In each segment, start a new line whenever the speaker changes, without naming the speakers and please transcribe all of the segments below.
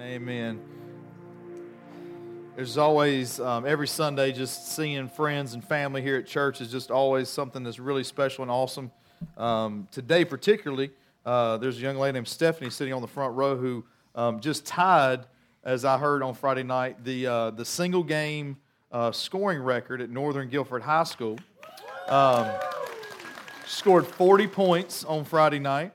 Amen. There's always, every Sunday, just seeing friends and family here at church is just always something that's really special and awesome. Today, particularly, there's a young lady named Stephanie sitting on the front row who just tied, as I heard on Friday night, the single game scoring record at Northern Guilford High School. Scored 40 points on Friday night.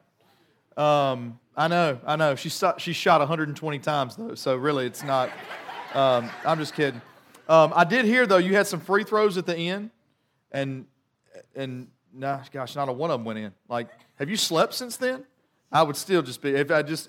I know. She shot 120 times, though, so really it's not... I'm just kidding. I did hear, though, you had some free throws at the end, and nah, gosh, not a one of them went in. Like, have you slept since then? I would still just be, if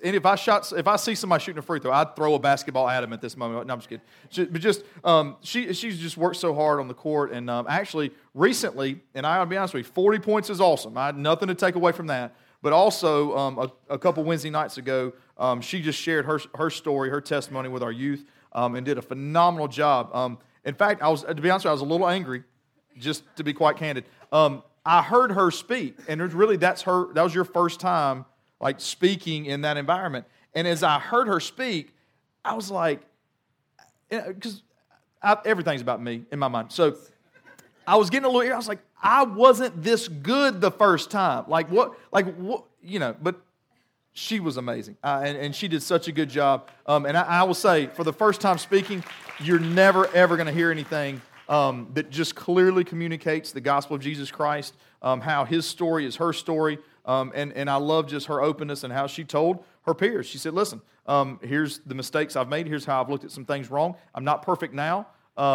I see somebody shooting a free throw, I'd throw a basketball at him at this moment. No, I'm just kidding. She's just worked so hard on the court, and actually, recently, and I'll be honest with you, 40 points is awesome. I had nothing to take away from that. But also, a couple Wednesday nights ago, she just shared her story, her testimony with our youth, and did a phenomenal job. In fact, to be honest with you, I was a little angry, just to be quite candid. I heard her speak, and that was your first time, like, speaking in that environment. And as I heard her speak, I was like, because everything's about me in my mind. So I was getting a little, I was like, I wasn't this good the first time. Like what, but she was amazing. And she did such a good job. And I will say, for the first time speaking, you're never, ever going to hear anything that just clearly communicates the gospel of Jesus Christ, how his story is her story. And I love just her openness and how she told her peers. She said, listen, here's the mistakes I've made. Here's how I've looked at some things wrong. I'm not perfect now.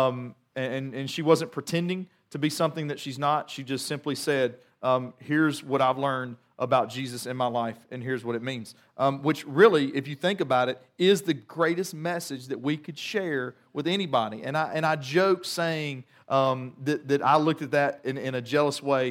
And she wasn't pretending to be something that she's not. She just simply said, here's what I've learned about Jesus in my life, and here's what it means. Which really, if you think about it, is the greatest message that we could share with anybody. And I joke saying that I looked at that in a jealous way.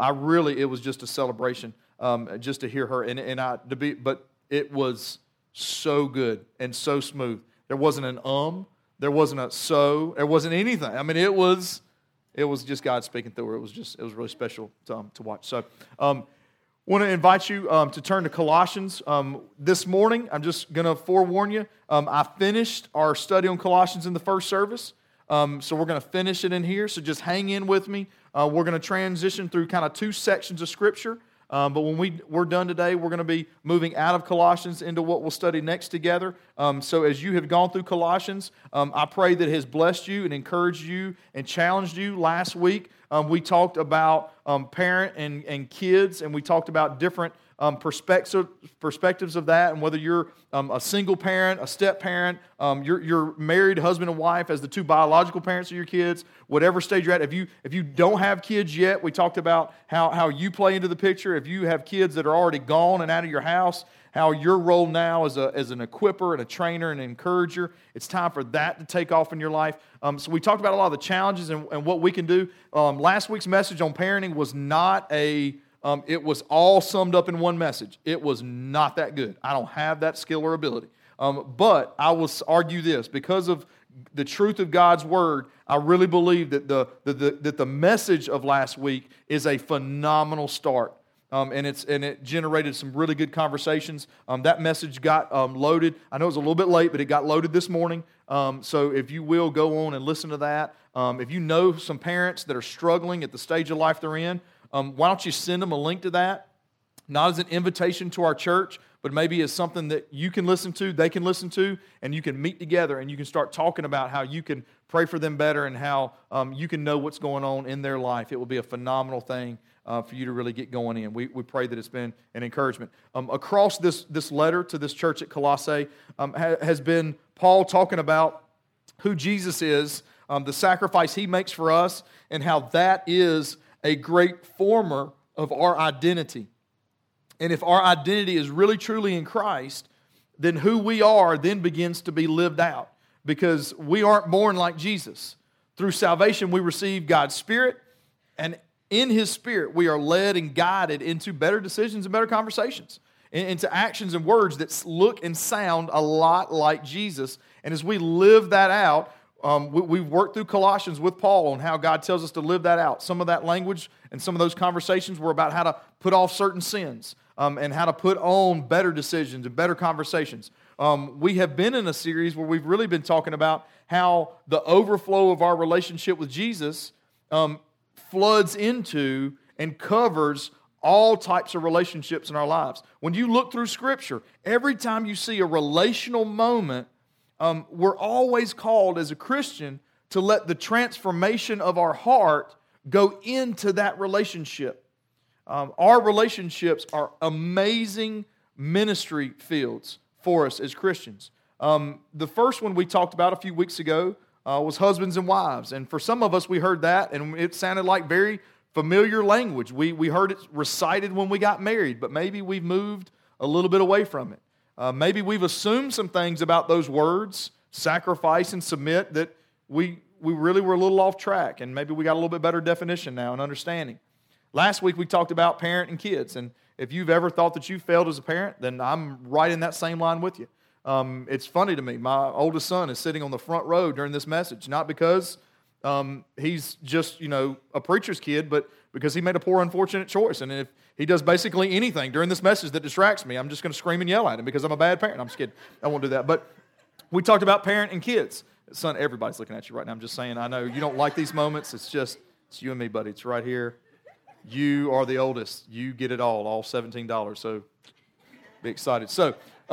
It was just a celebration just to hear her, but it was so good and so smooth. There wasn't an there wasn't a so, there wasn't anything. I mean, it was just God speaking through her. It was really special to watch. So, want to invite you to turn to Colossians. This morning, I'm just going to forewarn you, I finished our study on Colossians in the first service, so we're going to finish it in here, so just hang in with me. We're going to transition through kind of two sections of Scripture, but when we're done today, we're going to be moving out of Colossians into what we'll study next together. So as you have gone through Colossians, I pray that it has blessed you and encouraged you and challenged you. Last week, we talked about parent and kids, and we talked about different perspectives of that, and whether you're a single parent, a step parent, you're married husband and wife as the two biological parents of your kids, whatever stage you're at. If you don't have kids yet, we talked about how you play into the picture. If you have kids that are already gone and out of your house, how your role now as an equiper and a trainer and an encourager, it's time for that to take off in your life. So we talked about a lot of the challenges and what we can do. Last week's message on parenting was not it was all summed up in one message. It was not that good. I don't have that skill or ability. But I will argue this. Because of the truth of God's Word, I really believe that the message of last week is a phenomenal start. And it generated some really good conversations. That message got loaded. I know it was a little bit late, but it got loaded this morning. So if you will, go on and listen to that. If you know some parents that are struggling at the stage of life they're in, why don't you send them a link to that? Not as an invitation to our church, but maybe as something that you can listen to, they can listen to, and you can meet together and you can start talking about how you can pray for them better and how you can know what's going on in their life. It will be a phenomenal thing for you to really get going in. We pray that it's been an encouragement. Across this letter to this church at Colossae has been Paul talking about who Jesus is, the sacrifice he makes for us, and how that is a great former of our identity. And if our identity is really truly in Christ, then who we are then begins to be lived out, because we aren't born like Jesus. Through salvation, we receive God's Spirit, and in His Spirit, we are led and guided into better decisions and better conversations, into actions and words that look and sound a lot like Jesus. And as we live that out, we've worked through Colossians with Paul on how God tells us to live that out. Some of that language and some of those conversations were about how to put off certain sins and how to put on better decisions and better conversations. We have been in a series where we've really been talking about how the overflow of our relationship with Jesus floods into and covers all types of relationships in our lives. When you look through Scripture, every time you see a relational moment, we're always called as a Christian to let the transformation of our heart go into that relationship. Our relationships are amazing ministry fields for us as Christians. The first one we talked about a few weeks ago was husbands and wives. And for some of us, we heard that, and it sounded like very familiar language. We heard it recited when we got married, but maybe we've moved a little bit away from it. Maybe we've assumed some things about those words, sacrifice and submit, that we really were a little off track, and maybe we got a little bit better definition now and understanding. Last week we talked about parent and kids, and if you've ever thought that you failed as a parent, then I'm right in that same line with you. It's funny to me. My oldest son is sitting on the front row during this message, not because he's just, a preacher's kid, but because he made a poor, unfortunate choice. And if he does basically anything during this message that distracts me, I'm just going to scream and yell at him because I'm a bad parent. I'm just kidding. I won't do that. But we talked about parent and kids. Son, everybody's looking at you right now. I'm just saying, I know you don't like these moments. It's you and me, buddy. It's right here. You are the oldest. You get it all $17. So be excited. So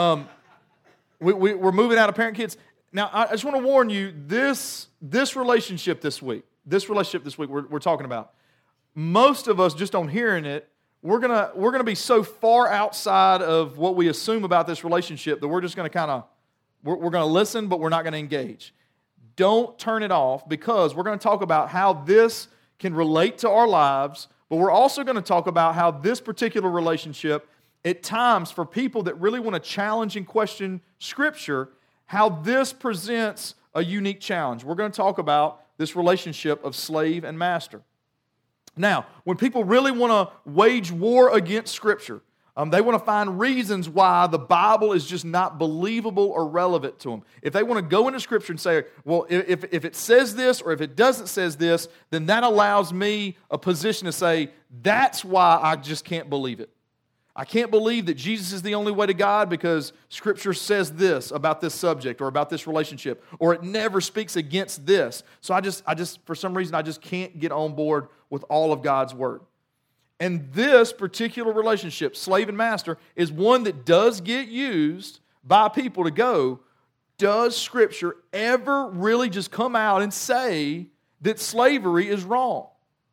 we're moving out of parent kids. Now, I just want to warn you, this relationship this week we're talking about, most of us just on hearing it, we're gonna be so far outside of what we assume about this relationship that we're just going to we're going to listen, but we're not going to engage. Don't turn it off, because we're going to talk about how this can relate to our lives, but we're also going to talk about how this particular relationship, at times, for people that really want to challenge and question Scripture, how this presents a unique challenge. We're going to talk about this relationship of slave and master. Now, when people really want to wage war against Scripture, they want to find reasons why the Bible is just not believable or relevant to them. If they want to go into Scripture and say, well, if it says this or if it doesn't says this, then that allows me a position to say, that's why I just can't believe it. I can't believe that Jesus is the only way to God because Scripture says this about this subject or about this relationship, or it never speaks against this. So I just for some reason, I just can't get on board with all of God's Word. And this particular relationship, slave and master, is one that does get used by people to go, does Scripture ever really just come out and say that slavery is wrong?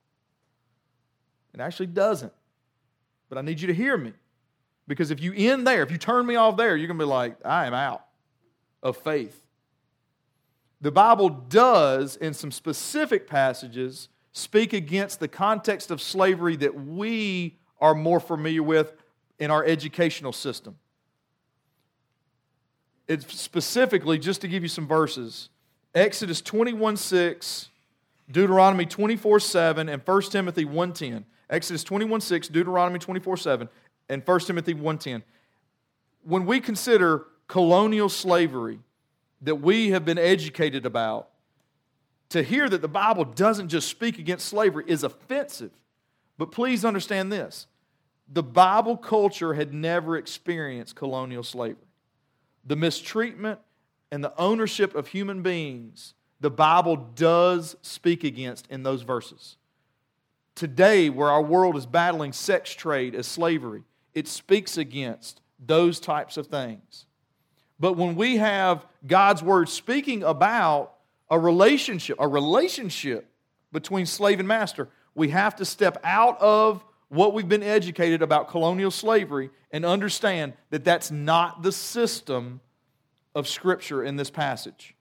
It actually doesn't. But I need you to hear me. Because if you end there, if you turn me off there, you're going to be like, I am out of faith. The Bible does, in some specific passages, speak against the context of slavery that we are more familiar with in our educational system. It's specifically, just to give you some verses, Exodus 21:6, Deuteronomy 24:7, and 1 Timothy 1:10. Exodus 21:6, Deuteronomy 24:7, and 1 Timothy 1:10. When we consider colonial slavery that we have been educated about, to hear that the Bible doesn't just speak against slavery is offensive. But please understand this. The Bible culture had never experienced colonial slavery. The mistreatment and the ownership of human beings, the Bible does speak against in those verses. Today, where our world is battling sex trade as slavery, it speaks against those types of things. But when we have God's Word speaking about a relationship between slave and master, we have to step out of what we've been educated about colonial slavery and understand that that's not the system of Scripture in this passage.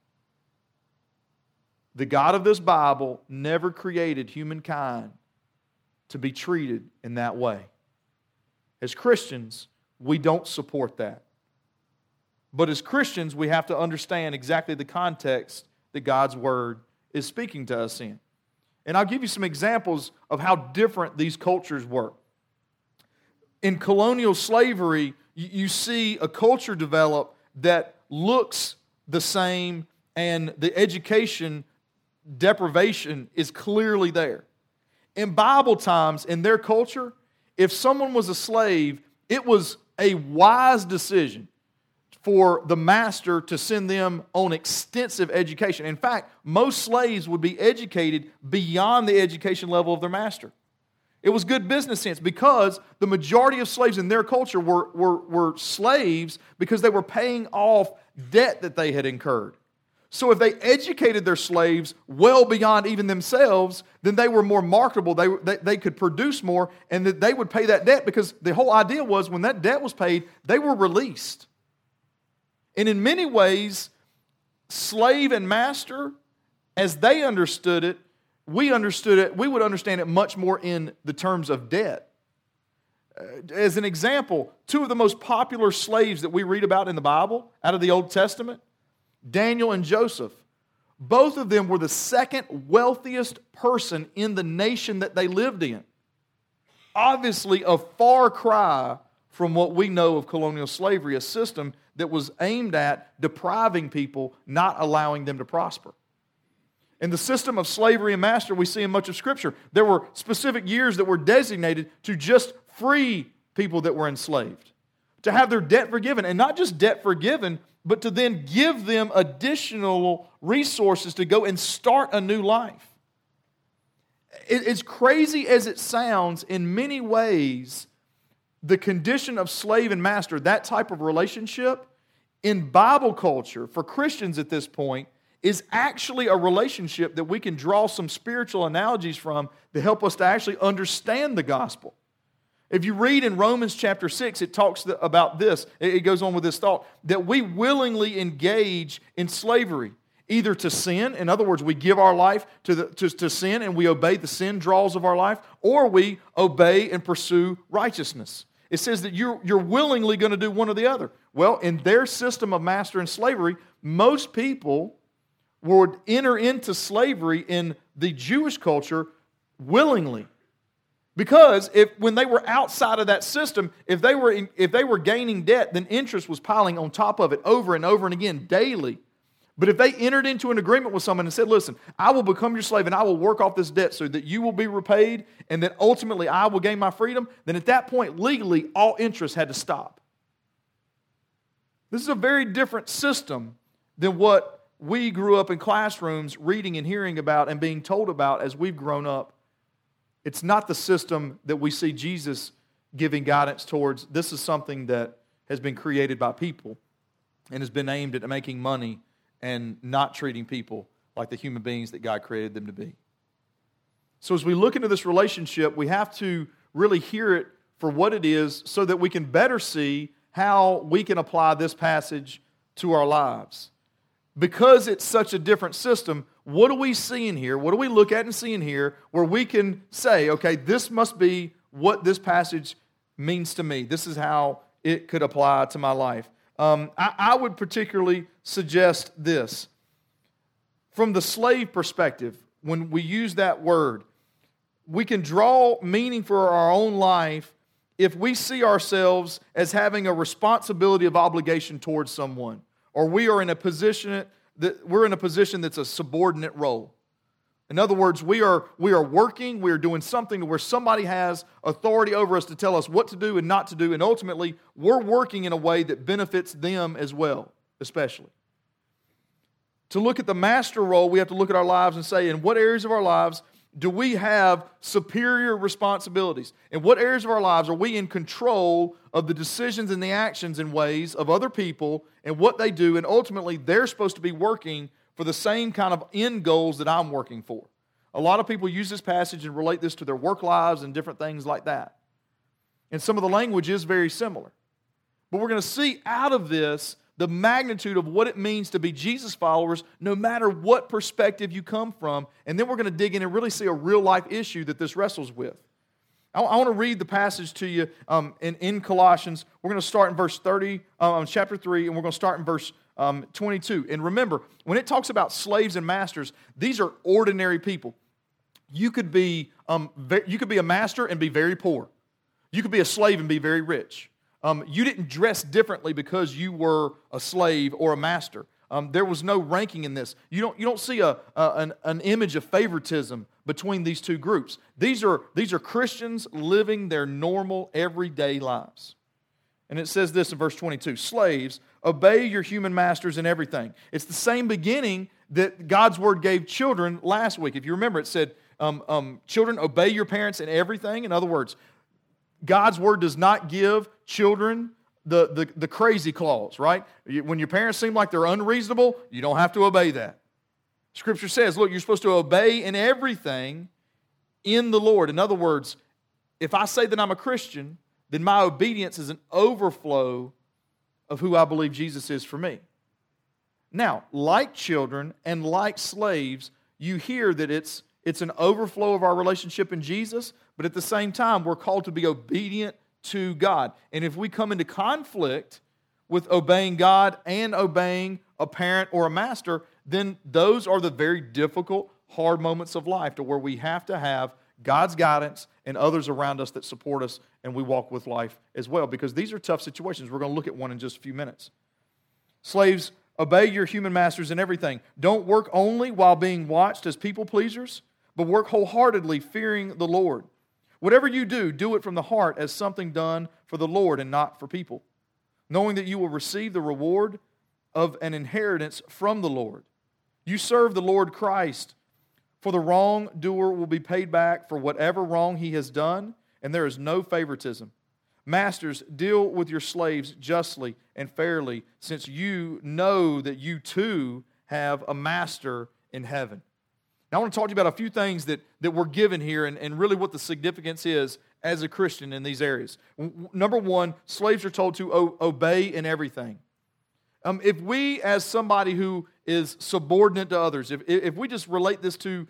The God of this Bible never created humankind to be treated in that way. As Christians, we don't support that. But as Christians, we have to understand exactly the context that God's Word is speaking to us in. And I'll give you some examples of how different these cultures were. In colonial slavery, you see a culture develop that looks the same, and the education deprivation is clearly there. In Bible times, in their culture, if someone was a slave, it was a wise decision for the master to send them on extensive education. In fact, most slaves would be educated beyond the education level of their master. It was good business sense because the majority of slaves in their culture were slaves because they were paying off debt that they had incurred. So if they educated their slaves well beyond even themselves, then they were more marketable. They could produce more, and that they would pay that debt, because the whole idea was when that debt was paid, they were released. And in many ways, slave and master, as they understood it, we would understand it much more in the terms of debt. As an example, two of the most popular slaves that we read about in the Bible, out of the Old Testament, Daniel and Joseph, both of them were the second wealthiest person in the nation that they lived in. Obviously, a far cry from what we know of colonial slavery, a system that was aimed at depriving people, not allowing them to prosper. In the system of slavery and master we see in much of Scripture, there were specific years that were designated to just free people that were enslaved, to have their debt forgiven, and not just debt forgiven, but to then give them additional resources to go and start a new life. As crazy as it sounds, in many ways, the condition of slave and master, that type of relationship, in Bible culture, for Christians at this point, is actually a relationship that we can draw some spiritual analogies from to help us to actually understand the gospel. If you read in Romans chapter 6, it talks about this. It goes on with this thought, that we willingly engage in slavery, either to sin, in other words, we give our life to sin and we obey the sin draws of our life, or we obey and pursue righteousness. It says that you're willingly going to do one or the other. Well, in their system of master and slavery, most people would enter into slavery in the Jewish culture willingly. Because when they were outside of that system, if they were gaining debt, then interest was piling on top of it over and over and again daily. But if they entered into an agreement with someone and said, listen, I will become your slave and I will work off this debt so that you will be repaid and that ultimately I will gain my freedom, then at that point, legally, all interest had to stop. This is a very different system than what we grew up in classrooms reading and hearing about and being told about as we've grown up. It's not the system that we see Jesus giving guidance towards. This is something that has been created by people and has been aimed at making money and not treating people like the human beings that God created them to be. So as we look into this relationship, we have to really hear it for what it is so that we can better see how we can apply this passage to our lives. Because it's such a different system, what do we see in here? What do we look at and see in here where we can say, okay, this must be what this passage means to me. This is how it could apply to my life. I would particularly suggest this. From the slave perspective, when we use that word, we can draw meaning for our own life if we see ourselves as having a responsibility of obligation towards someone, or we are in a position that's a subordinate role. In other words, we are working, we are doing something where somebody has authority over us to tell us what to do and not to do, and ultimately, we're working in a way that benefits them as well, especially. To look at the master role, we have to look at our lives and say, in what areas of our lives do we have superior responsibilities? In what areas of our lives are we in control of the decisions and the actions and ways of other people and what they do, and ultimately, they're supposed to be working for the same kind of end goals that I'm working for. A lot of people use this passage and relate this to their work lives and different things like that. And some of the language is very similar. But we're going to see out of this the magnitude of what it means to be Jesus followers no matter what perspective you come from. And then we're going to dig in and really see a real life issue that this wrestles with. I want to read the passage to you in Colossians. We're going to start in verse 30, chapter 3, and we're going to start in verse 22. And remember, when it talks about slaves and masters, these are ordinary people. You could be a master and be very poor. You could be a slave and be very rich. You didn't dress differently because you were a slave or a master. There was no ranking in this. You don't see an image of favoritism between these two groups. These are Christians living their normal, everyday lives. And it says this in verse 22, slaves, obey your human masters in everything. It's the same beginning that God's Word gave children last week. If you remember, it said, children, obey your parents in everything. In other words, God's Word does not give children the crazy clause, right? When your parents seem like they're unreasonable, you don't have to obey that. Scripture says, look, you're supposed to obey in everything in the Lord. In other words, if I say that I'm a Christian, then my obedience is an overflow of who I believe Jesus is for me. Now, like children and like slaves, you hear that it's an overflow of our relationship in Jesus, but at the same time, we're called to be obedient to God. And if we come into conflict with obeying God and obeying a parent or a master, then those are the very difficult, hard moments of life to where we have to have God's guidance and others around us that support us, and we walk with life as well, because these are tough situations. We're going to look at one in just a few minutes. Slaves, obey your human masters in everything. Don't work only while being watched as people pleasers, but work wholeheartedly, fearing the Lord. Whatever you do, do it from the heart as something done for the Lord and not for people, knowing that you will receive the reward of an inheritance from the Lord. You serve the Lord Christ, for the wrongdoer will be paid back for whatever wrong he has done, and there is no favoritism. Masters, deal with your slaves justly and fairly, since you know that you too have a master in heaven. Now, I want to talk to you about a few things that we're given here and really what the significance is as a Christian in these areas. Number one, slaves are told to obey in everything. If we, as somebody who is subordinate to others, if we just relate this to,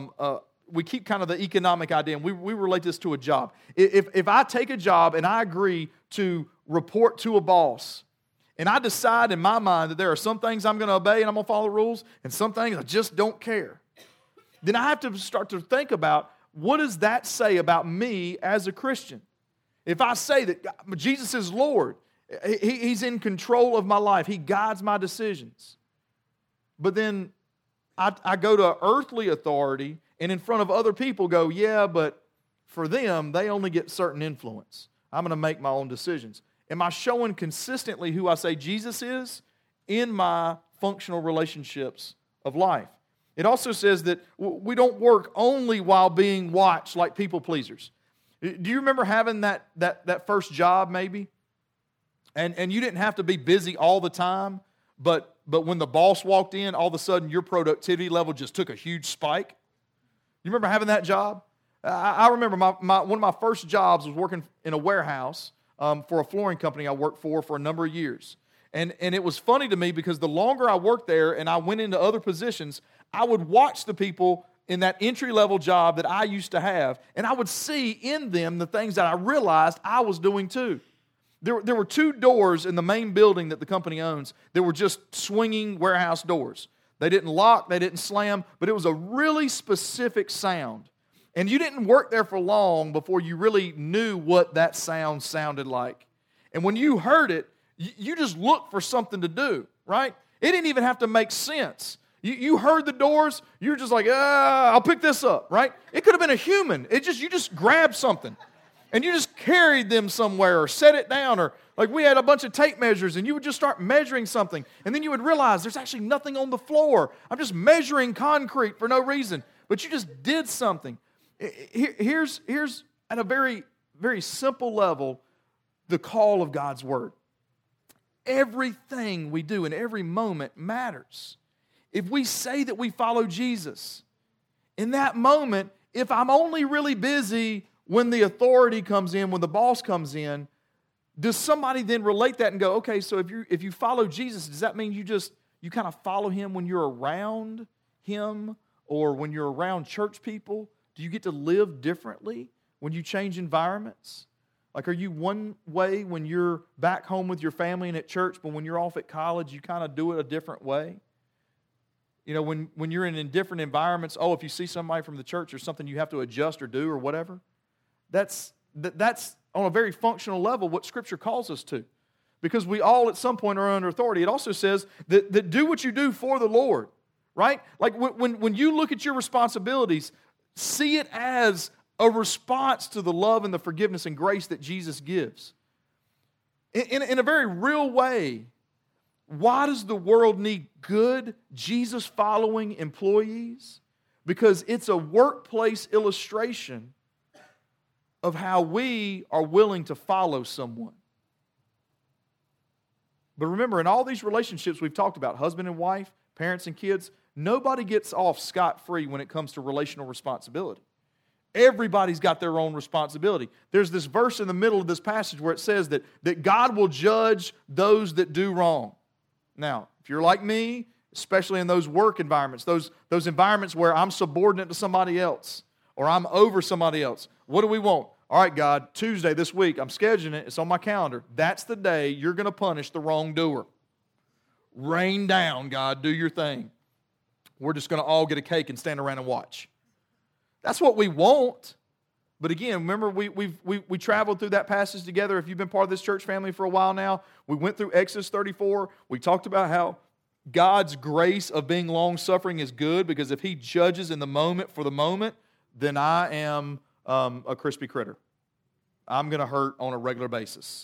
we keep kind of the economic idea, and we relate this to a job. If I take a job and I agree to report to a boss, and I decide in my mind that there are some things I'm going to obey and I'm going to follow the rules, and some things I just don't care, then I have to start to think about, what does that say about me as a Christian? If I say that Jesus is Lord, He's in control of my life, He guides my decisions, but then I go to earthly authority and in front of other people go, yeah, but for them, they only get certain influence. I'm going to make my own decisions. Am I showing consistently who I say Jesus is in my functional relationships of life? It also says that we don't work only while being watched like people pleasers. Do you remember having that first job maybe? And you didn't have to be busy all the time, but when the boss walked in, all of a sudden your productivity level just took a huge spike. You remember having that job? I remember one of my first jobs was working in a warehouse for a flooring company I worked for a number of years. And it was funny to me because the longer I worked there and I went into other positions, I would watch the people in that entry-level job that I used to have, and I would see in them the things that I realized I was doing too. There were two doors in the main building that the company owns that were just swinging warehouse doors. They didn't lock, they didn't slam, but it was a really specific sound. And you didn't work there for long before you really knew what that sound sounded like. And when you heard it, you just looked for something to do, right? It didn't even have to make sense. You heard the doors, you're just like, I'll pick this up, right? It could have been a human. You just grabbed something. And you just carried them somewhere or set it down, or like we had a bunch of tape measures and you would just start measuring something, and then you would realize there's actually nothing on the floor. I'm just measuring concrete for no reason, but you just did something. Here's at a very, very simple level, the call of God's Word. Everything we do in every moment matters. If we say that we follow Jesus, in that moment, if I'm only really busy when the authority comes in, when the boss comes in, does somebody then relate that and go, okay, so if you follow Jesus, does that mean you kind of follow Him when you're around Him or when you're around church people? Do you get to live differently when you change environments? Like, are you one way when you're back home with your family and at church, but when you're off at college, you kind of do it a different way? You know, when you're in different environments, if you see somebody from the church, there's something you have to adjust or do or whatever. That's on a very functional level what Scripture calls us to. Because we all at some point are under authority. It also says that do what you do for the Lord, right? Like when you look at your responsibilities, see it as a response to the love and the forgiveness and grace that Jesus gives. In a very real way, Why does the world need good, Jesus-following employees? Because it's a workplace illustration of how we are willing to follow someone. But remember, in all these relationships we've talked about, husband and wife, parents and kids, nobody gets off scot-free when it comes to relational responsibility. Everybody's got their own responsibility. There's this verse in the middle of this passage where it says that God will judge those that do wrong. Now, if you're like me, especially in those work environments, those environments where I'm subordinate to somebody else or I'm over somebody else, what do we want? All right, God, Tuesday this week, I'm scheduling it. It's on my calendar. That's the day you're going to punish the wrongdoer. Rain down, God. Do your thing. We're just going to all get a cake and stand around and watch. That's what we want. But again, remember, we traveled through that passage together. If you've been part of this church family for a while now, we went through Exodus 34. We talked about how God's grace of being long-suffering is good, because if He judges in the moment for the moment, then I am a crispy critter. I'm going to hurt on a regular basis.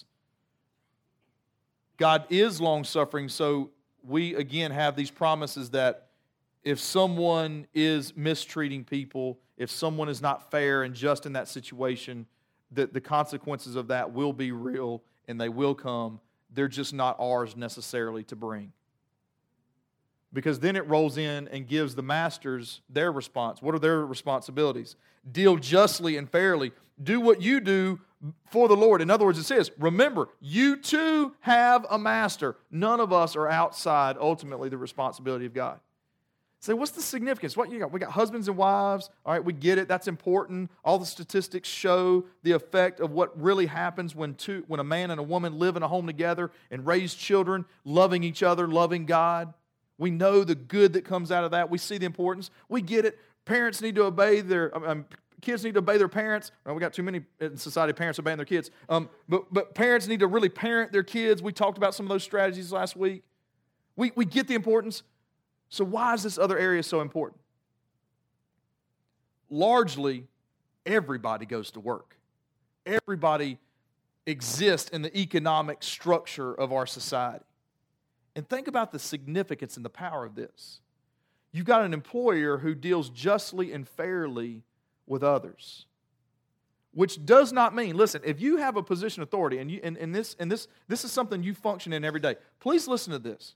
God is long-suffering, so we again have these promises that if someone is mistreating people, if someone is not fair and just in that situation, that the consequences of that will be real and they will come. They're just not ours necessarily to bring. Because then it rolls in and gives the masters their response. What are their responsibilities? Deal justly and fairly. Do what you do for the Lord. In other words, it says, remember, you too have a master. None of us are outside, ultimately, the responsibility of God. So what's the significance? What you got? We got husbands and wives. All right, we get it. That's important. All the statistics show the effect of what really happens when a man and a woman live in a home together and raise children, loving each other, loving God. We know the good that comes out of that. We see the importance. We get it. Parents need to obey kids need to obey their parents. Well, we got too many in society, parents obeying their kids. But parents need to really parent their kids. We talked about some of those strategies last week. We get the importance. So why is this other area so important? Largely, everybody goes to work. Everybody exists in the economic structure of our society. And think about the significance and the power of this. You've got an employer who deals justly and fairly with others. Which does not mean, listen, if you have a position of authority and this is something you function in every day, please listen to this.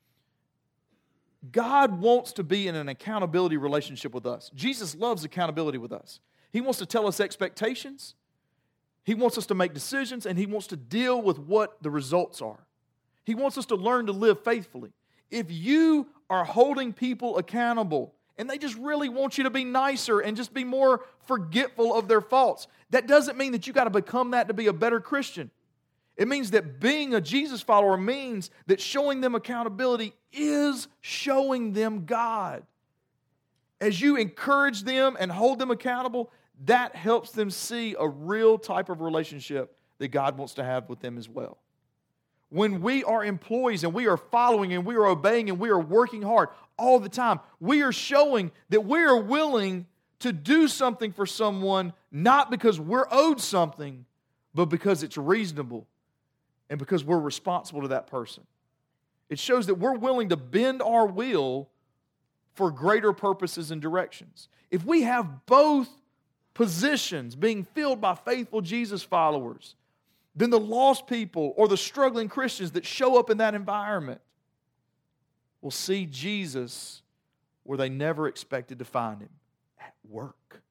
God wants to be in an accountability relationship with us. Jesus loves accountability with us. He wants to tell us expectations. He wants us to make decisions, and He wants to deal with what the results are. He wants us to learn to live faithfully. If you are holding people accountable and they just really want you to be nicer and just be more forgetful of their faults, that doesn't mean that you got to become that to be a better Christian. It means that being a Jesus follower means that showing them accountability is showing them God. As you encourage them and hold them accountable, that helps them see a real type of relationship that God wants to have with them as well. When we are employees and we are following and we are obeying and we are working hard all the time, we are showing that we are willing to do something for someone, not because we're owed something, but because it's reasonable and because we're responsible to that person. It shows that we're willing to bend our will for greater purposes and directions. If we have both positions being filled by faithful Jesus followers, then the lost people or the struggling Christians that show up in that environment will see Jesus where they never expected to find Him, at work.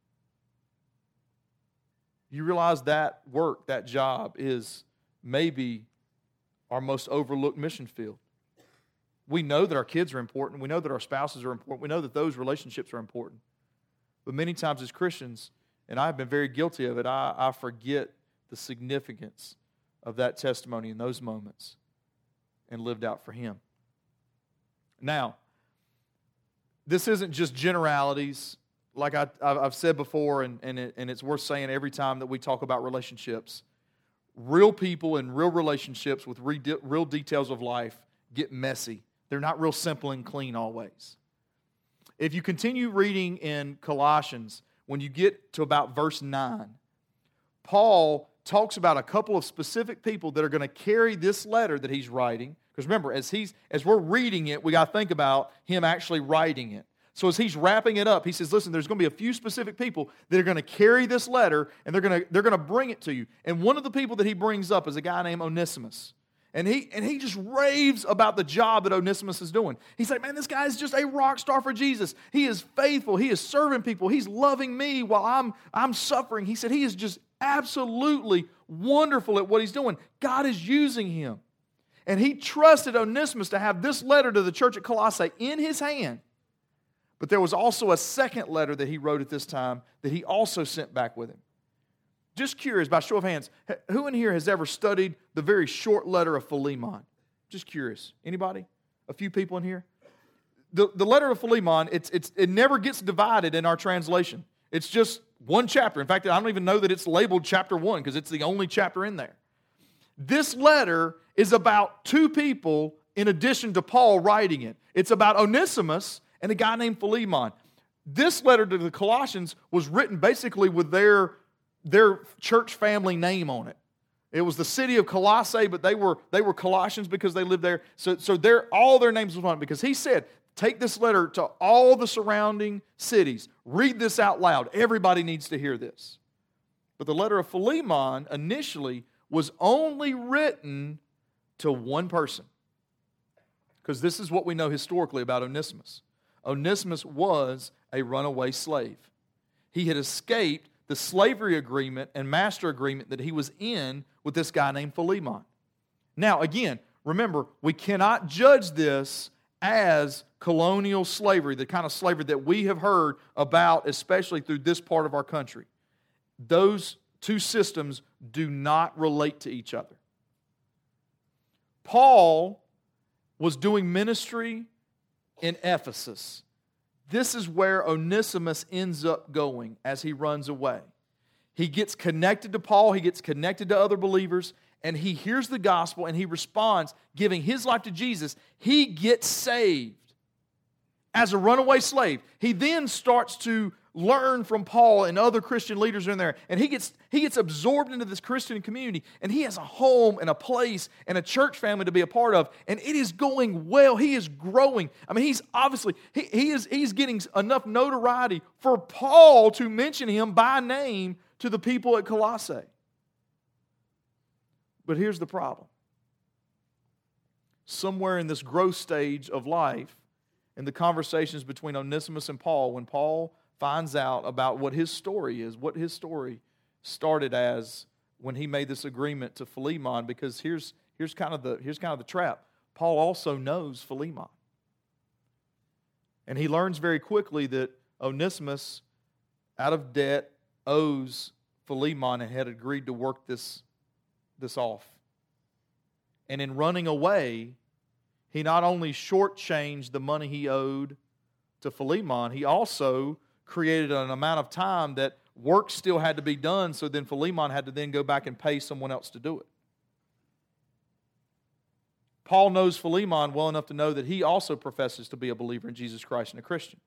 You realize that work, that job is maybe our most overlooked mission field. We know that our kids are important. We know that our spouses are important. We know that those relationships are important. But many times as Christians, and I've been very guilty of it, I forget the significance of that testimony in those moments and lived out for Him. Now, this isn't just generalities. Like I've said before, and it's worth saying every time that we talk about relationships. Real people and real relationships with real details of life get messy. They're not real simple and clean always. If you continue reading in Colossians, when you get to about verse 9, Paul talks about a couple of specific people that are going to carry this letter that he's writing, Because remember, as we're reading it, we got to think about him actually writing it. So as he's wrapping it up, he says, listen, there's going to be a few specific people that are going to carry this letter, and they're going to bring it to you. And one of the people that he brings up is a guy named Onesimus. And he just raves about the job that Onesimus is doing. He's like, man, this guy is just a rock star for Jesus. He is faithful. He is serving people. He's loving me while I'm suffering. He said he is just absolutely wonderful at what he's doing. God is using him. And he trusted Onesimus to have this letter to the church at Colossae in his hand. But there was also a second letter that he wrote at this time that he also sent back with him. Just curious, by show of hands, who in here has ever studied the very short letter of Philemon? Just curious. Anybody? A few people in here? The letter of Philemon, it never gets divided in our translation. It's just one chapter. In fact, I don't even know that it's labeled chapter 1 because it's the only chapter in there. This letter is about two people in addition to Paul writing it. It's about Onesimus and a guy named Philemon. This letter to the Colossians was written basically with their church family name on it. It was the city of Colossae, but they were Colossians because they lived there. So all their names was on it because he said, take this letter to all the surrounding cities. Read this out loud. Everybody needs to hear this. But the letter of Philemon initially was only written to one person. Because this is what we know historically about Onesimus. Onesimus was a runaway slave. He had escaped the slavery agreement and master agreement that he was in with this guy named Philemon. Now, again, remember, we cannot judge this as colonial slavery, the kind of slavery that we have heard about, especially through this part of our country. Those two systems do not relate to each other. Paul was doing ministry in Ephesus. This is where Onesimus ends up going as he runs away. He gets connected to Paul, he gets connected to other believers, and he hears the gospel and he responds, giving his life to Jesus. He gets saved as a runaway slave. He then starts to learn from Paul and other Christian leaders in there, and he gets absorbed into this Christian community, and he has a home and a place and a church family to be a part of, and it is going well. He is growing. I mean, he's obviously he's getting enough notoriety for Paul to mention him by name to the people at Colossae. But here's the problem. Somewhere in this growth stage of life, in the conversations between Onesimus and Paul, when Paul finds out about what his story is, what his story started as when he made this agreement to Philemon, because here's kind of the trap. Paul also knows Philemon. And he learns very quickly that Onesimus, out of debt, owes Philemon and had agreed to work this off. And in running away, he not only shortchanged the money he owed to Philemon, he also created an amount of time that work still had to be done, so then Philemon had to then go back and pay someone else to do it. Paul knows Philemon well enough to know that he also professes to be a believer in Jesus Christ and a Christian.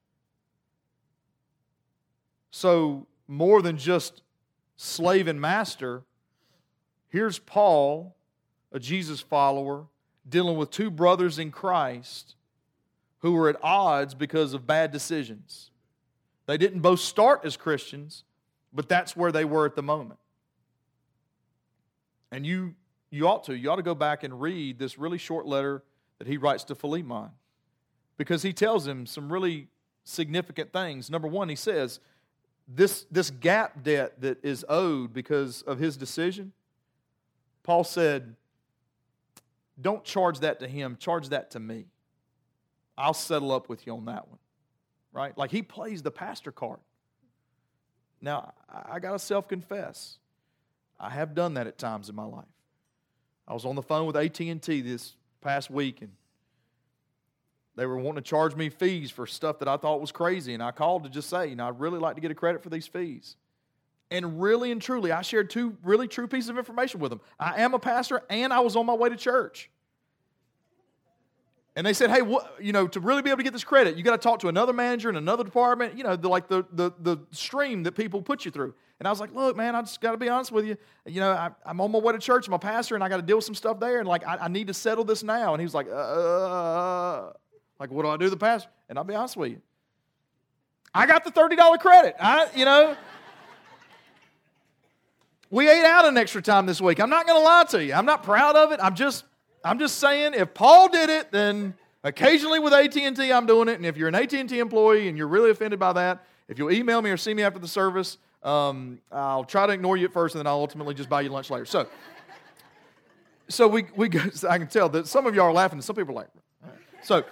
So, more than just slave and master, here's Paul, a Jesus follower, dealing with two brothers in Christ who were at odds because of bad decisions. They didn't both start as Christians, but that's where they were at the moment. And you ought to go back and read this really short letter that he writes to Philemon, because he tells him some really significant things. Number one, he says, this gap debt that is owed because of his decision, Paul said, don't charge that to him, charge that to me. I'll settle up with you on that one. Right? Like he plays the pastor card. Now, I got to self-confess. I have done that at times in my life. I was on the phone with AT&T this past week, and they were wanting to charge me fees for stuff that I thought was crazy, and I called to just say, I'd really like to get a credit for these fees. And really and truly, I shared two really true pieces of information with them. I am a pastor, and I was on my way to church. And they said, hey, to really be able to get this credit, you got to talk to another manager in another department, the stream that people put you through. And I was like, look, man, I just got to be honest with you. I'm on my way to church, I'm a pastor, and I got to deal with some stuff there, and I need to settle this now. And he was like, what do I do to the pastor? And I'll be honest with you. I got the $30 credit. We ate out an extra time this week. I'm not going to lie to you. I'm not proud of it. I'm just saying, if Paul did it, then occasionally with AT&T, I'm doing it. And if you're an AT&T employee and you're really offended by that, if you'll email me or see me after the service, I'll try to ignore you at first, and then I'll ultimately just buy you lunch later. So we go. I can tell that some of y'all are laughing, and some people are like,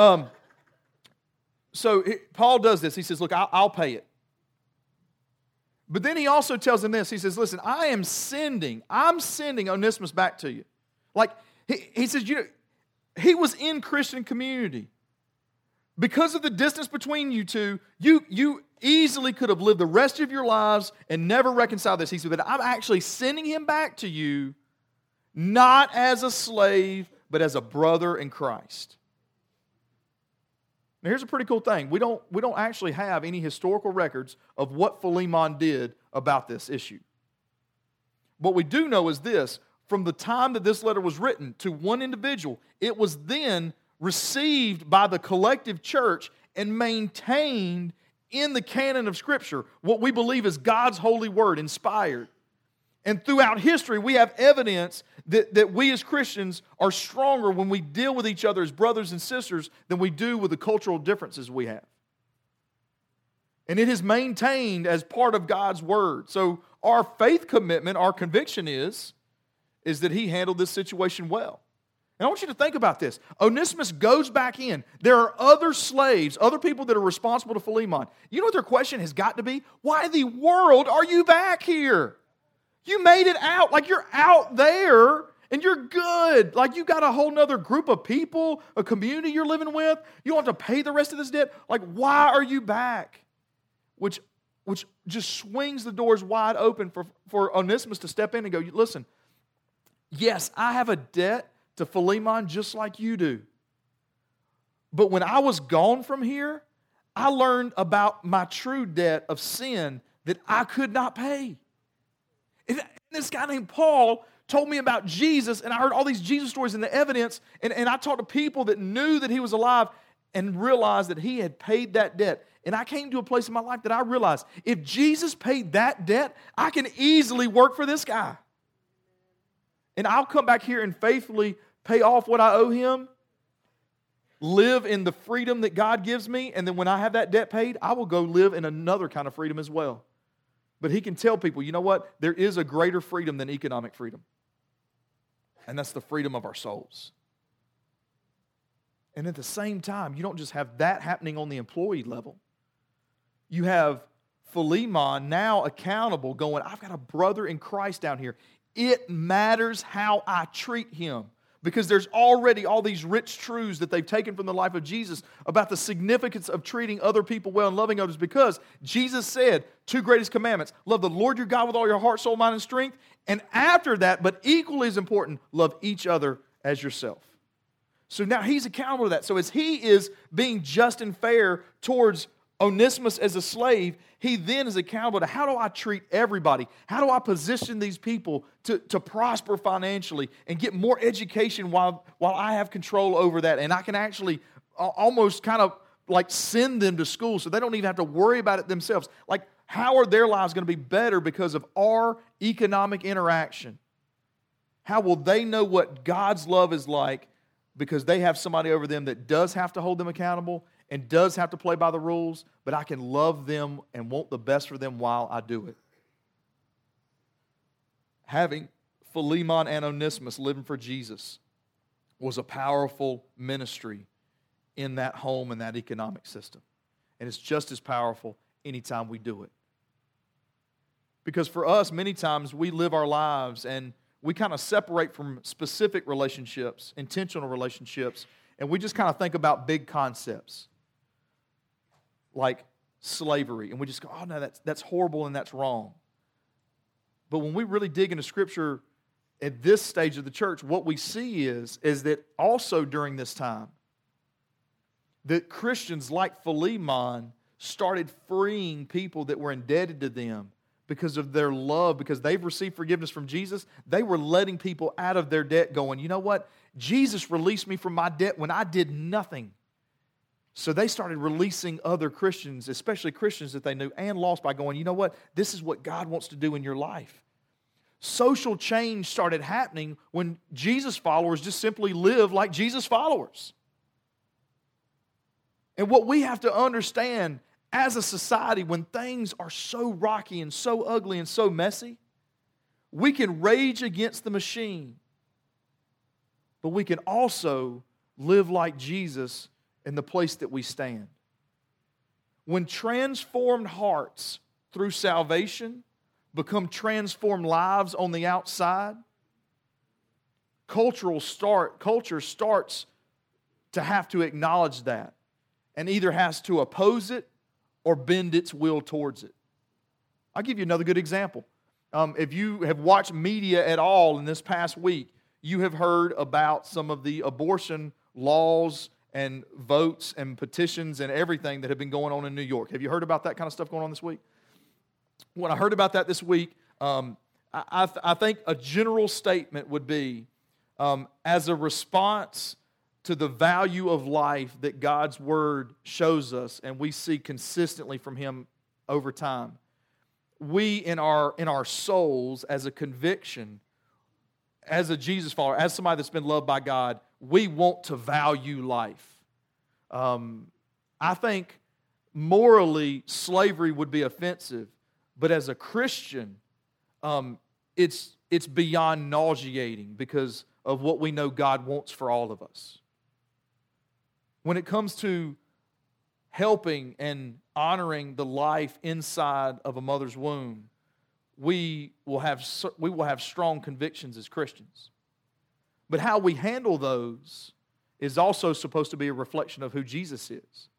So Paul does this. He says, look, I'll pay it. But then he also tells them this. He says, listen, I'm sending Onesimus back to you. He says, he was in Christian community. Because of the distance between you two, you easily could have lived the rest of your lives and never reconciled this. He said, but I'm actually sending him back to you, not as a slave, but as a brother in Christ. Now, here's a pretty cool thing. We don't actually have any historical records of what Philemon did about this issue. What we do know is this: from the time that this letter was written to one individual, it was then received by the collective church and maintained in the canon of Scripture, what we believe is God's holy word, inspired. And throughout history, we have evidence that we as Christians are stronger when we deal with each other as brothers and sisters than we do with the cultural differences we have. And it is maintained as part of God's word. So our faith commitment, our conviction is that he handled this situation well. And I want you to think about this. Onesimus goes back in. There are other slaves, other people that are responsible to Philemon. You know what their question has got to be? Why in the world are you back here? You made it out. You're out there and you're good. You got a whole nother group of people, a community you're living with. You don't have to pay the rest of this debt. Why are you back? Which just swings the doors wide open for Onesimus to step in and go, listen, yes, I have a debt to Philemon just like you do. But when I was gone from here, I learned about my true debt of sin that I could not pay. And this guy named Paul told me about Jesus, and I heard all these Jesus stories and the evidence, and I talked to people that knew that he was alive and realized that he had paid that debt. And I came to a place in my life that I realized, if Jesus paid that debt, I can easily work for this guy. And I'll come back here and faithfully pay off what I owe him, live in the freedom that God gives me, and then when I have that debt paid, I will go live in another kind of freedom as well. But he can tell people, you know what? There is a greater freedom than economic freedom. And that's the freedom of our souls. And at the same time, you don't just have that happening on the employee level. You have Philemon now accountable going, I've got a brother in Christ down here. It matters how I treat him. Because there's already all these rich truths that they've taken from the life of Jesus about the significance of treating other people well and loving others. Because Jesus said, 2 greatest commandments, love the Lord your God with all your heart, soul, mind, and strength. And after that, but equally as important, love each other as yourself. So now he's accountable to that. So as he is being just and fair towards Onesimus as a slave, he then is accountable to how do I treat everybody? How do I position these people to prosper financially and get more education while I have control over that? And I can actually almost kind of send them to school so they don't even have to worry about it themselves. How are their lives going to be better because of our economic interaction? How will they know what God's love is like because they have somebody over them that does have to hold them accountable and does have to play by the rules, but I can love them and want the best for them while I do it. Having Philemon and Onesimus living for Jesus was a powerful ministry in that home and that economic system. And it's just as powerful anytime we do it. Because for us, many times we live our lives and we kind of separate from specific relationships, intentional relationships, and we just kind of think about big concepts. Like slavery, and we just go, oh no, that's horrible and that's wrong. But when we really dig into Scripture at this stage of the church, what we see is that also during this time, that Christians like Philemon started freeing people that were indebted to them because of their love, because they've received forgiveness from Jesus. They were letting people out of their debt going, you know what? Jesus released me from my debt when I did nothing. So they started releasing other Christians, especially Christians that they knew and lost, by going, you know what? This is what God wants to do in your life. Social change started happening when Jesus followers just simply live like Jesus followers. And what we have to understand as a society, when things are so rocky and so ugly and so messy, we can rage against the machine, but we can also live like Jesus in the place that we stand. When transformed hearts through salvation become transformed lives on the outside, culture starts to have to acknowledge that and either has to oppose it or bend its will towards it. I'll give you another good example. If you have watched media at all in this past week, you have heard about some of the abortion laws and votes and petitions and everything that have been going on in New York. Have you heard about that kind of stuff going on this week? When I heard about that this week, I think a general statement would be, as a response to the value of life that God's Word shows us and we see consistently from Him over time, we in our souls, as a conviction, as a Jesus follower, as somebody that's been loved by God, we want to value life. I think morally slavery would be offensive, but as a Christian, it's beyond nauseating because of what we know God wants for all of us. When it comes to helping and honoring the life inside of a mother's womb, we will have strong convictions as Christians. But how we handle those is also supposed to be a reflection of who Jesus is.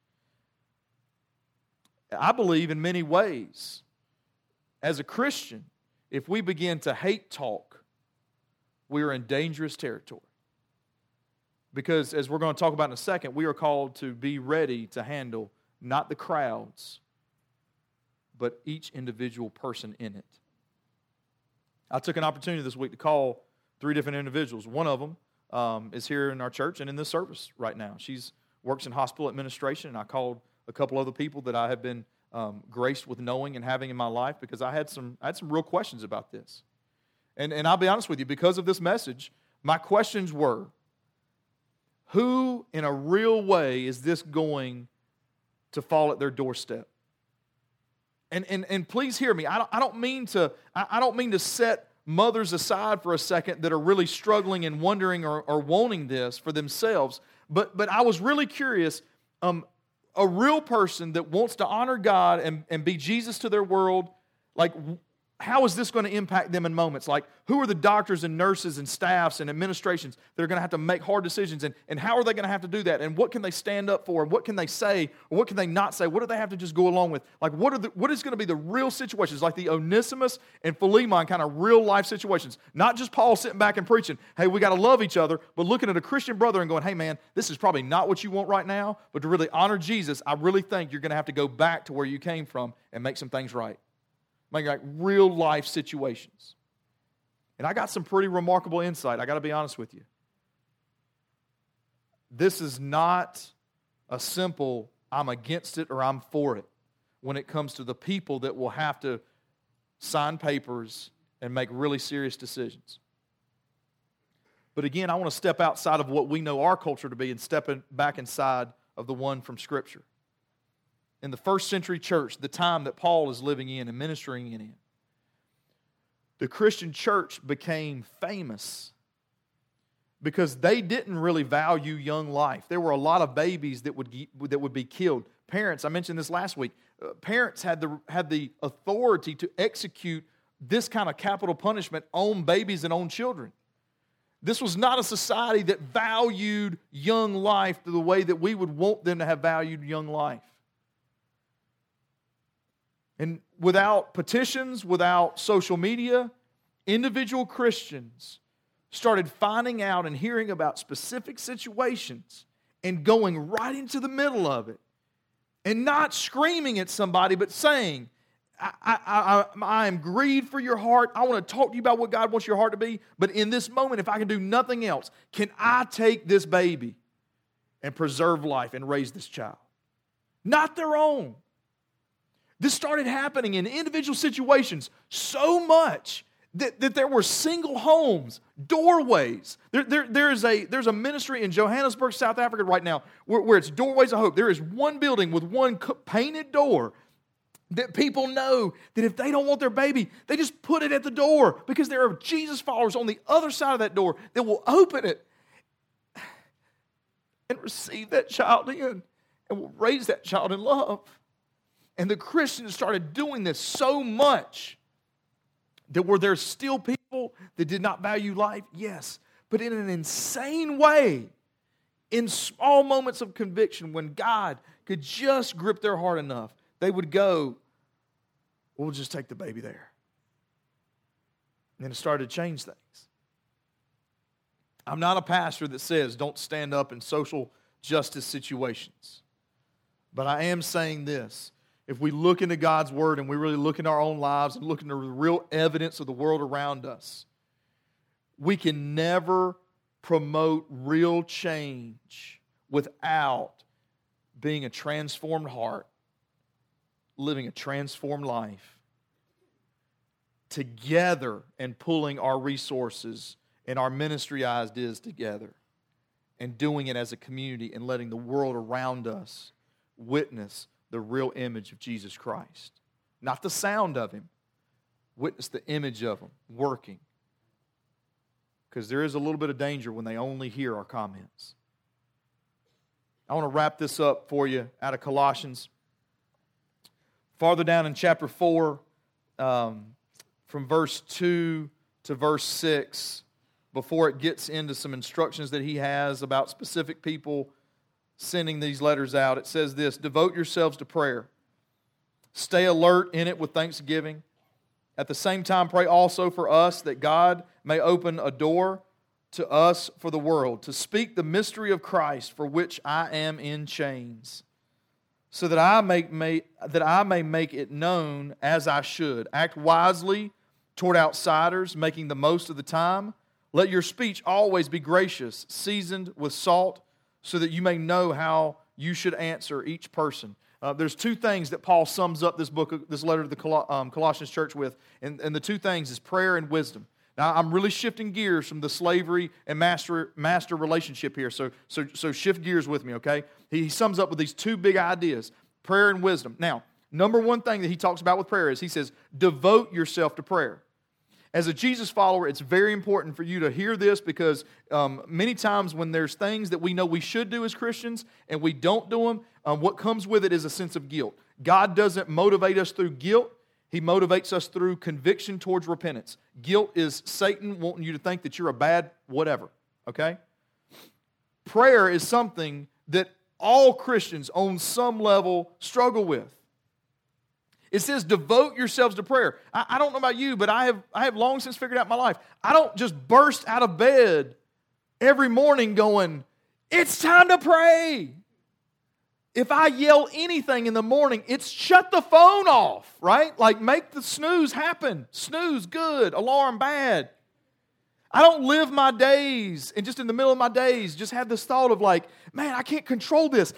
I believe in many ways, as a Christian, if we begin to hate talk, we are in dangerous territory. Because as we're going to talk about in a second, we are called to be ready to handle not the crowds, but each individual person in it. I took an opportunity this week to call 3 different individuals. One of them is here in our church and in this service right now. She works in hospital administration, and I called a couple other people that I have been graced with knowing and having in my life because I had some real questions about this. And I'll be honest with you, because of this message, my questions were, who in a real way is this going to fall at their doorstep? And please hear me. I don't mean to set mothers aside for a second that are really struggling and wondering or wanting this for themselves. But I was really curious. A real person that wants to honor God and be Jesus to their world, like, how is this going to impact them in moments? Like, who are the doctors and nurses and staffs and administrations that are going to have to make hard decisions? And how are they going to have to do that? And what can they stand up for? And what can they say? Or what can they not say? What do they have to just go along with? Like, what is going to be the real situations? Like the Onesimus and Philemon kind of real life situations. Not just Paul sitting back and preaching, hey, we got to love each other, but looking at a Christian brother and going, hey, man, this is probably not what you want right now, but to really honor Jesus, I really think you're going to have to go back to where you came from and make some things right. Like real life situations. And I got some pretty remarkable insight, I got to be honest with you. This is not a simple, I'm against it or I'm for it, when it comes to the people that will have to sign papers and make really serious decisions. But again, I want to step outside of what we know our culture to be and step back inside of the one from Scripture. In the first century church, the time that Paul is living in and ministering in, the Christian church became famous because they didn't really value young life. There were a lot of babies that would be killed. Parents, I mentioned this last week, parents had the authority to execute this kind of capital punishment on babies and on children. This was not a society that valued young life the way that we would want them to have valued young life. And without petitions, without social media, individual Christians started finding out and hearing about specific situations and going right into the middle of it and not screaming at somebody, but saying, I am grieved for your heart. I want to talk to you about what God wants your heart to be. But in this moment, if I can do nothing else, can I take this baby and preserve life and raise this child? Not their own. This started happening in individual situations so much that there were single homes, doorways. There's a ministry in Johannesburg, South Africa right now where it's Doorways of Hope. There is one building with one painted door that people know that if they don't want their baby, they just put it at the door because there are Jesus followers on the other side of that door that will open it and receive that child in and will raise that child in love. And the Christians started doing this so much that were there still people that did not value life? Yes. But in an insane way, in small moments of conviction, when God could just grip their heart enough, they would go, we'll just take the baby there. And then it started to change things. I'm not a pastor that says don't stand up in social justice situations. But I am saying this. If we look into God's Word and we really look into our own lives and look into the real evidence of the world around us, we can never promote real change without being a transformed heart, living a transformed life, together and pulling our resources and our ministry ideas together and doing it as a community and letting the world around us witness the real image of Jesus Christ. Not the sound of Him. Witness the image of Him working. Because there is a little bit of danger when they only hear our comments. I want to wrap this up for you out of Colossians. Farther down in chapter 4, from verse 2 to verse 6, before it gets into some instructions that he has about specific people sending these letters out, it says this: devote yourselves to prayer. Stay alert in it with thanksgiving. At the same time, pray also for us that God may open a door to us for the world, to speak the mystery of Christ, for which I am in chains, so that I may make it known as I should. Act wisely toward outsiders, making the most of the time. Let your speech always be gracious, seasoned with salt, so that you may know how you should answer each person. There's two things that Paul sums up this letter to the Colossians church with, and the two things is prayer and wisdom. Now, I'm really shifting gears from the slavery and master relationship here, so shift gears with me, okay? He sums up with these two big ideas, prayer and wisdom. Now, number one thing that he talks about with prayer is he says, devote yourself to prayer. As a Jesus follower, it's very important for you to hear this because many times when there's things that we know we should do as Christians and we don't do them, what comes with it is a sense of guilt. God doesn't motivate us through guilt. He motivates us through conviction towards repentance. Guilt is Satan wanting you to think that you're a bad whatever, okay? Prayer is something that all Christians on some level struggle with. It says, devote yourselves to prayer. I don't know about you, but I have long since figured out in my life, I don't just burst out of bed every morning going, it's time to pray. If I yell anything in the morning, it's shut the phone off, right? Like make the snooze happen. Snooze, good. Alarm, bad. I don't live my days and just in the middle of my days just have this thought of like, man, I can't control this.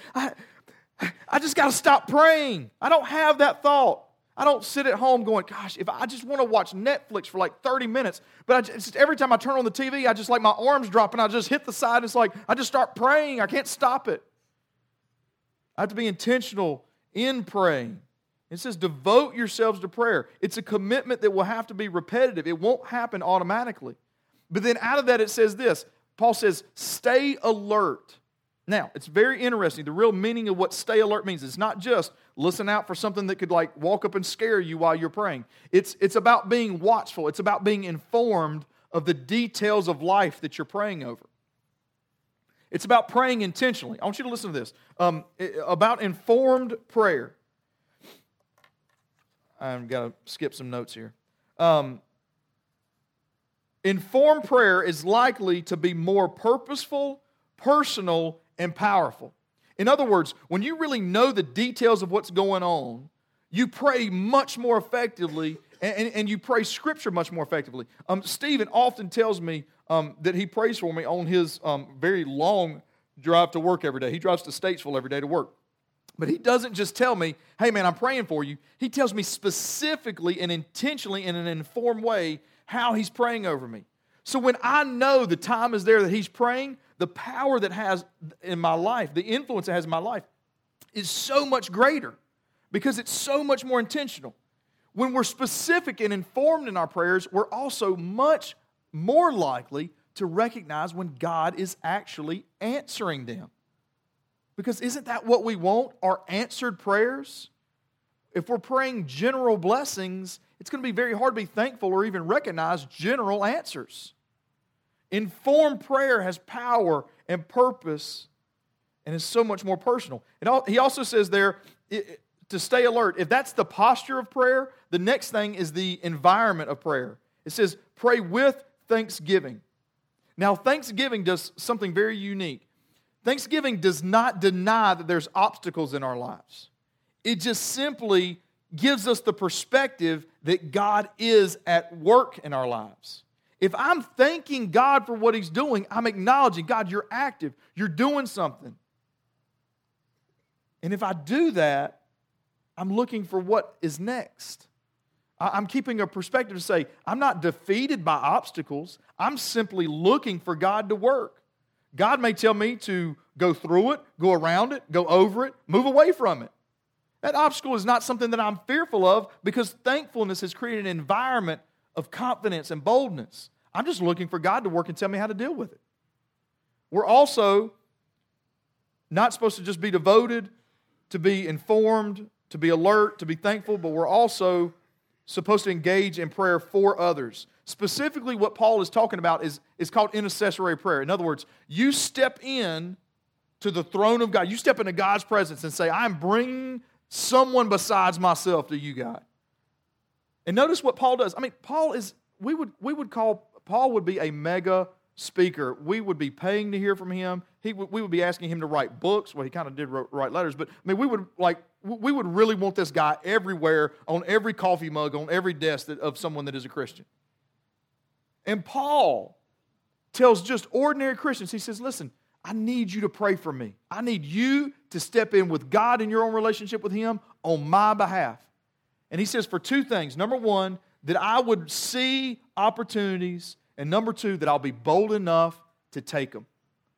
I just got to stop praying. I don't have that thought. I don't sit at home going, gosh, if I just want to watch Netflix for like 30 minutes, but every time I turn on the TV, I just like my arms drop and I just hit the side. And it's like I just start praying. I can't stop it. I have to be intentional in praying. It says devote yourselves to prayer. It's a commitment that will have to be repetitive. It won't happen automatically. But then out of that it says this. Paul says, stay alert. Now, it's very interesting. The real meaning of what stay alert means is not just listen out for something that could like walk up and scare you while you're praying. It's about being watchful. It's about being informed of the details of life that you're praying over. It's about praying intentionally. I want you to listen to this. About informed prayer. I've got to skip some notes here. Informed prayer is likely to be more purposeful, personal, and powerful. In other words, when you really know the details of what's going on, you pray much more effectively, and you pray Scripture much more effectively. Stephen often tells me that he prays for me on his very long drive to work every day. He drives to Statesville every day to work. But he doesn't just tell me, hey man, I'm praying for you. He tells me specifically and intentionally in an informed way how he's praying over me. So when I know the time is there that he's praying, the power that has in my life, the influence it has in my life, is so much greater because it's so much more intentional. When we're specific and informed in our prayers, we're also much more likely to recognize when God is actually answering them. Because isn't that what we want, our answered prayers? If we're praying general blessings, it's going to be very hard to be thankful or even recognize general answers. Informed prayer has power and purpose and is so much more personal. He also says there to stay alert. If that's the posture of prayer, the next thing is the environment of prayer. It says pray with thanksgiving. Now, thanksgiving does something very unique. Thanksgiving does not deny that there's obstacles in our lives. It just simply gives us the perspective that God is at work in our lives. If I'm thanking God for what He's doing, I'm acknowledging, God, you're active, you're doing something. And if I do that, I'm looking for what is next. I'm keeping a perspective to say, I'm not defeated by obstacles. I'm simply looking for God to work. God may tell me to go through it, go around it, go over it, move away from it. That obstacle is not something that I'm fearful of because thankfulness has created an environment of confidence and boldness. I'm just looking for God to work and tell me how to deal with it. We're also not supposed to just be devoted, to be informed, to be alert, to be thankful, but we're also supposed to engage in prayer for others. Specifically, what Paul is talking about is called intercessory prayer. In other words, you step in to the throne of God. You step into God's presence and say, I'm bringing someone besides myself to you, God. And notice what Paul does. I mean, we would call Paul would be a mega speaker. We would be paying to hear from him. We would be asking him to write books. Well, he kind of did write letters, but I mean, we would really want this guy everywhere, on every coffee mug, on every desk of someone that is a Christian. And Paul tells just ordinary Christians, he says, listen, I need you to pray for me. I need you to step in with God in your own relationship with Him on my behalf. And he says for two things. Number one, that I would see opportunities. And number two, that I'll be bold enough to take them.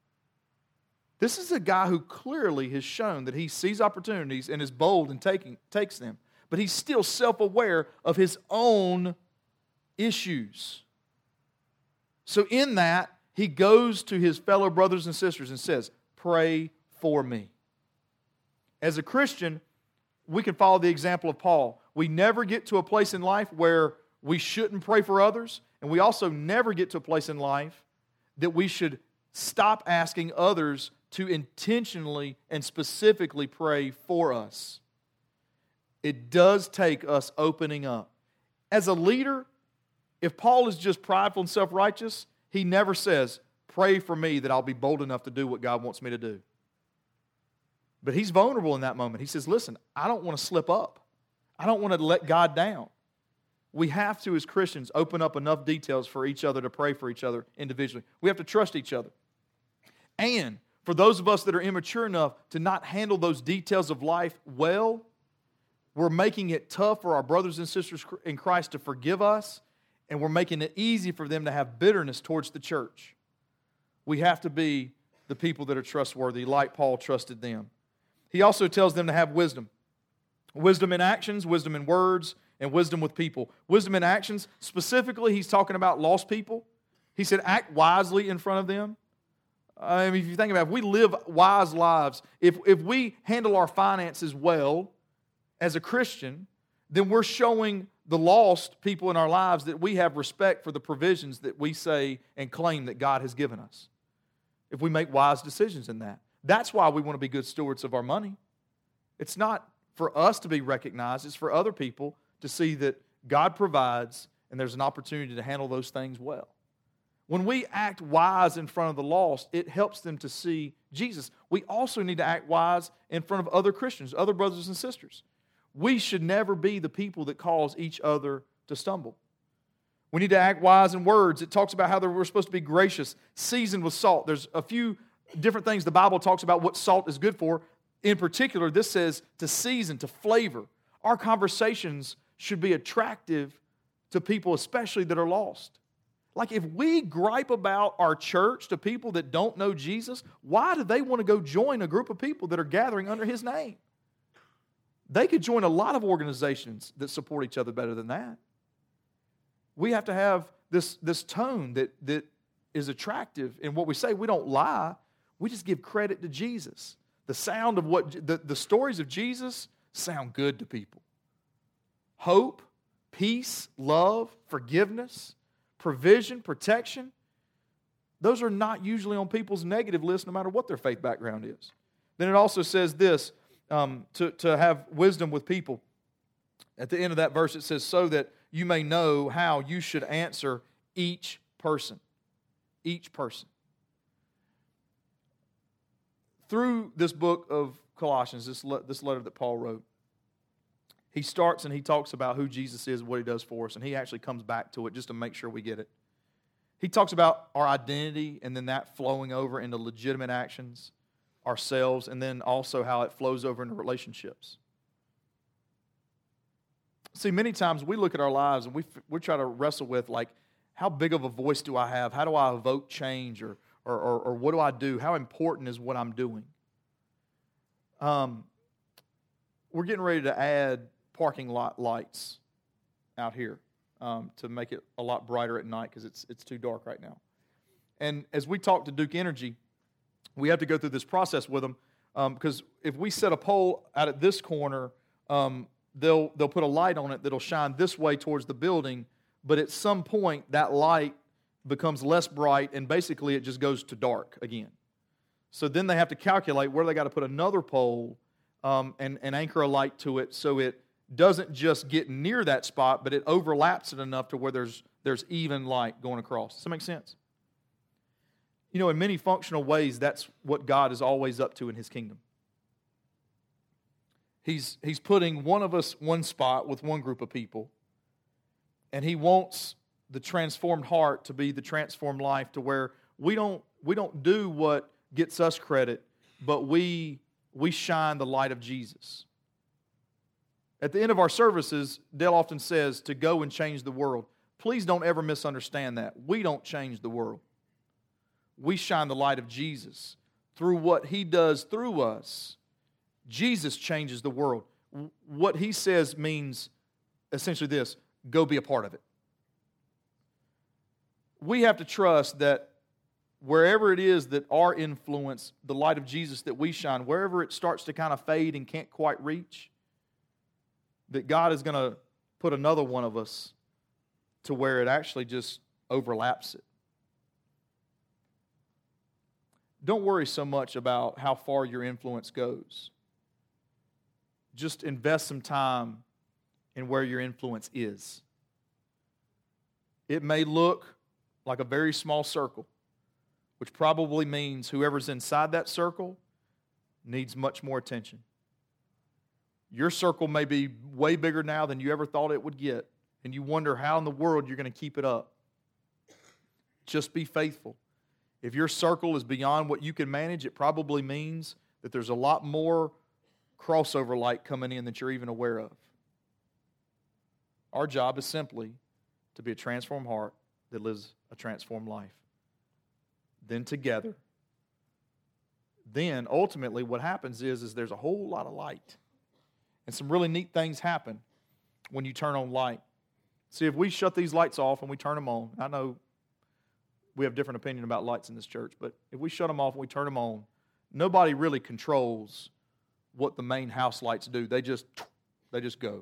This is a guy who clearly has shown that he sees opportunities and is bold in takes them. But he's still self-aware of his own issues. So in that, he goes to his fellow brothers and sisters and says, pray for me. As a Christian, we can follow the example of Paul. We never get to a place in life where we shouldn't pray for others, and we also never get to a place in life that we should stop asking others to intentionally and specifically pray for us. It does take us opening up. As a leader, if Paul is just prideful and self-righteous, he never says, pray for me that I'll be bold enough to do what God wants me to do. But he's vulnerable in that moment. He says, listen, I don't want to slip up. I don't want to let God down. We have to, as Christians, open up enough details for each other to pray for each other individually. We have to trust each other. And for those of us that are immature enough to not handle those details of life well, we're making it tough for our brothers and sisters in Christ to forgive us, and we're making it easy for them to have bitterness towards the church. We have to be the people that are trustworthy, like Paul trusted them. He also tells them to have wisdom. Wisdom in actions, wisdom in words, and wisdom with people. Wisdom in actions, specifically, he's talking about lost people. He said, act wisely in front of them. I mean, if you think about it, if we live wise lives, if we handle our finances well as a Christian, then we're showing the lost people in our lives that we have respect for the provisions that we say and claim that God has given us. If we make wise decisions in that. That's why we want to be good stewards of our money. It's not for us to be recognized. It's for other people to see that God provides and there's an opportunity to handle those things well. When we act wise in front of the lost, it helps them to see Jesus, we also need to act wise in front of other Christians, other brothers and sisters. We should never be the people that cause each other to stumble. We need to act wise in words. It talks about how we're supposed to be gracious, seasoned with salt. There's a few different things the Bible talks about what salt is good for. In particular, this says to season, to flavor. Our conversations should be attractive to people, especially that are lost. Like if we gripe about our church to people that don't know Jesus, why do they want to go join a group of people that are gathering under His name? They could join a lot of organizations that support each other better than that. We have to have this tone that is attractive in what we say. We don't lie. We just give credit to Jesus. The sound of the stories of Jesus sound good to people. Hope, peace, love, forgiveness, provision, protection. Those are not usually on people's negative list no matter what their faith background is. Then it also says this, to have wisdom with people. At the end of that verse it says, so that you may know how you should answer each person. Each person. Through this book of Colossians, this letter that Paul wrote, he starts and he talks about who Jesus is and what He does for us, and he actually comes back to it just to make sure we get it. He talks about our identity and then that flowing over into legitimate actions, ourselves, and then also how it flows over into relationships. See, many times we look at our lives and we try to wrestle with, like, how big of a voice do I have? How do I evoke change? Or what do I do? How important is what I'm doing? We're getting ready to add parking lot lights out here to make it a lot brighter at night because it's too dark right now. And as we talk to Duke Energy, we have to go through this process with them because if we set a pole out at this corner, they'll put a light on it that'll shine this way towards the building, but at some point that light becomes less bright and basically it just goes to dark again. So then they have to calculate where they got to put another pole and anchor a light to it so it doesn't just get near that spot, but it overlaps it enough to where there's even light going across. Does that make sense? You know, in many functional ways, that's what God is always up to in His kingdom. He's putting one of us one spot with one group of people, and He wants the transformed heart to be the transformed life to where we don't do what gets us credit, but we shine the light of Jesus. At the end of our services, Dale often says to go and change the world. Please don't ever misunderstand that. We don't change the world. We shine the light of Jesus through what He does through us. Jesus changes the world. What He says means essentially this: go be a part of it. We have to trust that wherever it is that our influence, the light of Jesus that we shine, wherever it starts to kind of fade and can't quite reach, that God is going to put another one of us to where it actually just overlaps it. Don't worry so much about how far your influence goes. Just invest some time in where your influence is. It may look like a very small circle, which probably means whoever's inside that circle needs much more attention. Your circle may be way bigger now than you ever thought it would get, and you wonder how in the world you're going to keep it up. Just be faithful. If your circle is beyond what you can manage, it probably means that there's a lot more crossover light coming in that you're even aware of. Our job is simply to be a transformed heart that lives a transformed life. Then together, then ultimately what happens is there's a whole lot of light. And some really neat things happen when you turn on light. See, if we shut these lights off and we turn them on, I know we have different opinion about lights in this church, but if we shut them off and we turn them on, nobody really controls what the main house lights do. They just go.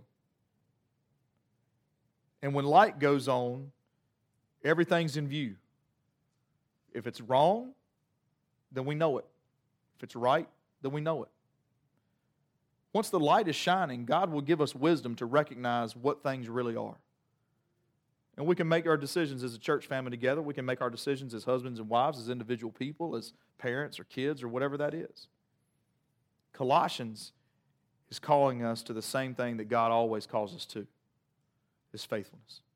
And when light goes on, everything's in view. If it's wrong, then we know it. If it's right, then we know it. Once the light is shining, God will give us wisdom to recognize what things really are. And we can make our decisions as a church family together. We can make our decisions as husbands and wives, as individual people, as parents or kids or whatever that is. Colossians is calling us to the same thing that God always calls us to, is faithfulness.